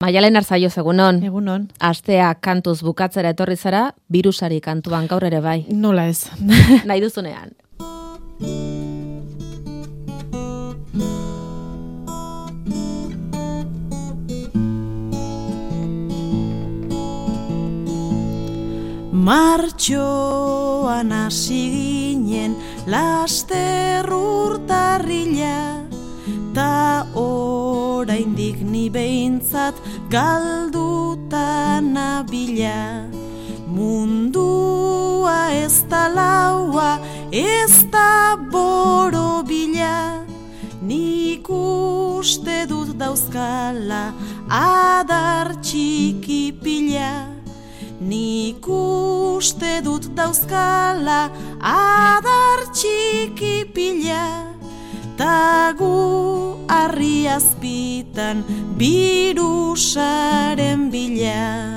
Maialen Arzaioz, egunon. Egunon. Astea kantuz bukatzera etorri zara, birusari kantuan gaur ere bai. Nola ez. Nahi duzunean. Martxoan hasi ginen laster urtarrila, ta oraindik ni behintzat galduta nabila. Mundua ez da laua, ez da borobila, nik uste dut dauzkala adar txiki pila. Nik uste dut dauzkala adar txiki pila, ta gu harri azpitan birusaren bila.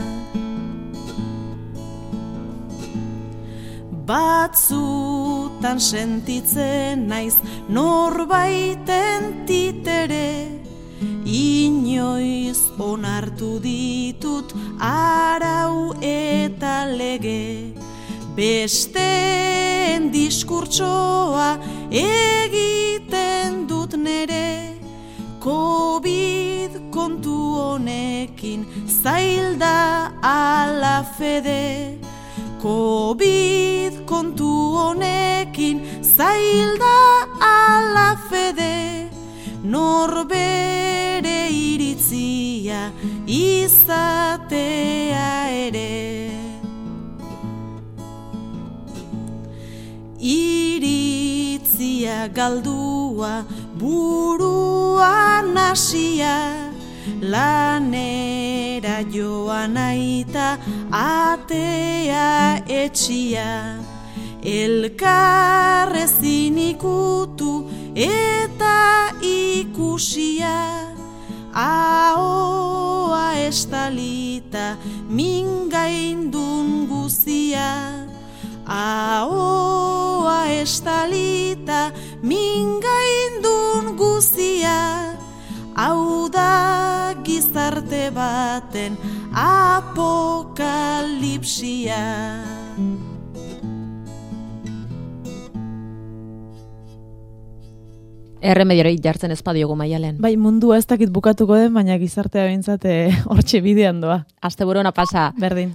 Batzutan sentitzen naiz norbaiten titere, inoiz onartu ditut arau eta lege. Besteen diskurtsoa egiten dut nere, COVID kontu honekin zail da ala fede. COVID kontu honekin zail da ala fede, norbere iritzia izatea ere. Iritzia galdua buruan hasia, lanera joan aita atea etxia. Elkarrezin ikutu eta ikusia, ahoa estalita mingaindun guzia. Ahoa estalita mingaindun guzia, hau da gizarte baten apokalipsia. Erremediorei jartzen ezpadiogu Maialen. Bai, mundua ez dakit bukatuko den, baina gizartea behintzat hortxe bidean doa. Asteburua pasa. Berdin.